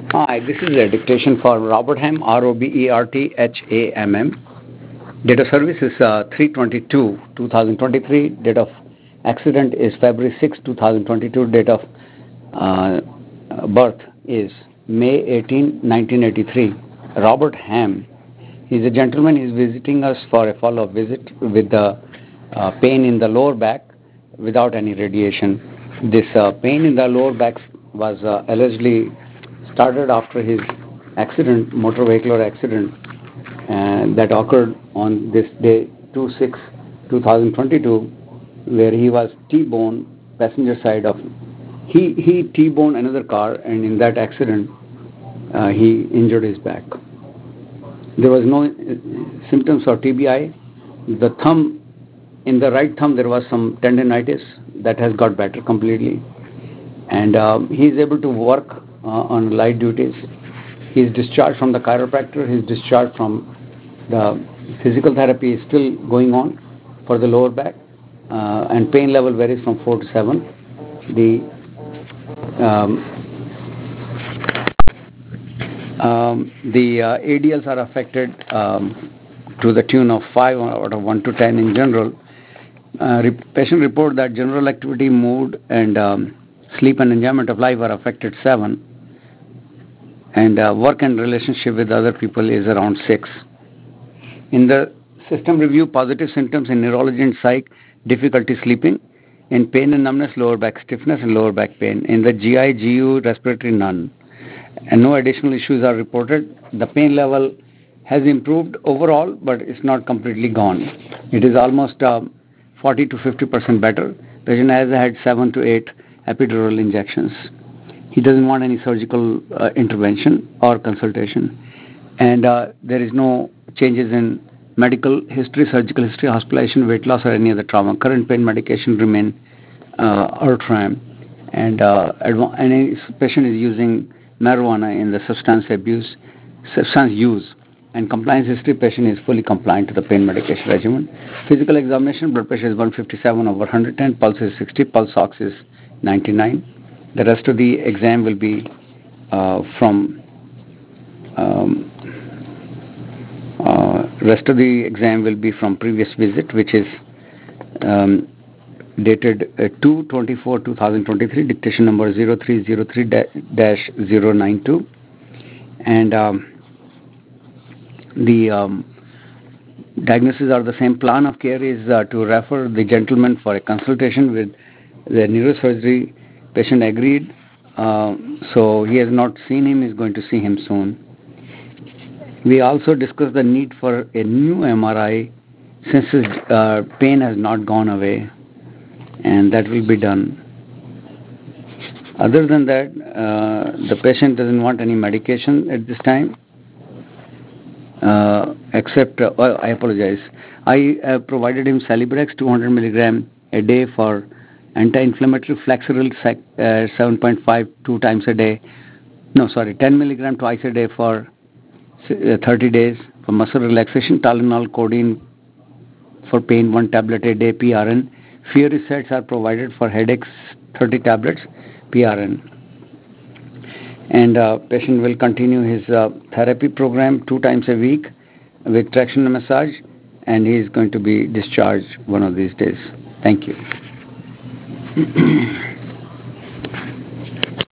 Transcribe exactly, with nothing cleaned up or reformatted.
Hi, this is a dictation for Robert Ham, R O B E R T H A M M. Date of service is uh, three twenty-two two thousand twenty-three. Date of accident is February sixth two thousand twenty-two. Date of uh, birth is May eighteenth nineteen eighty-three. Robert Ham. He's a gentleman. He's visiting us for a follow-up visit with the uh, pain in the lower back without any radiation. This uh, pain in the lower back was uh, allegedly started after his accident, motor vehicular accident, and that occurred on this day, two six two thousand twenty-two, where he was T-boned passenger side of he he T-boned another car, and in that accident uh, he injured his back. There was no uh, symptoms of T B I. The thumb, in the right thumb, there was some tendonitis that has got better completely, and uh, he is able to work uh, on light duties. He is discharged from the chiropractor. He is discharged from the physical therapy is still going on for the lower back, uh, and pain level varies from four to seven. The um, um, the uh, A D Ls are affected um, to the tune of five out of one to ten in general. Uh, re- patient report that general activity, mood, and um, sleep and enjoyment of life are affected seven, and uh, work and relationship with other people is around six. In the system review, positive symptoms in neurology and psych, difficulty sleeping. In pain and numbness, lower back stiffness and lower back pain. In the G I, G U, respiratory, none. And no additional issues are reported. The pain level has improved overall, but it's not completely gone. It is almost uh, forty to fifty percent better. Patient has had seven to eight epidural injections. He doesn't want any surgical uh, intervention or consultation. And uh, there is no changes in medical history, surgical history, hospitalization, weight loss, or any other trauma. Current pain medication remain uh, Ultram. And uh, adv- any patient is using marijuana in the substance abuse, substance use. And compliance history, patient is fully compliant to the pain medication regimen. Physical examination, blood pressure is one fifty-seven over one hundred ten, pulse is sixty, pulse ox is ninety-nine. The rest of the exam will be uh, from um, uh, rest of the exam will be from previous visit, which is um, dated uh, two twenty-four two thousand twenty-three, dictation number zero three zero three dash zero nine two, and um, the um, diagnosis are the same. Plan of care is uh, to refer the gentleman for a consultation with the neurosurgery. Patient agreed, uh, so he has not seen him, is going to see him soon. We also discussed the need for a new M R I since his uh, pain has not gone away, and that will be done. Other than that, uh, the patient doesn't want any medication at this time, uh, except, uh, well, I apologize. I uh, provided him Celebrex two hundred milligram a day for anti-inflammatory, Flexeril uh, seven point five two times a day. No, sorry, ten milligram twice a day for uh, thirty days. For muscle relaxation, Tylenol, codeine for pain, one tablet a day, P R N. Fury sets are provided for headaches, thirty tablets, P R N. And uh, patient will continue his uh, therapy program two times a week with traction massage, and he is going to be discharged one of these days. Thank you.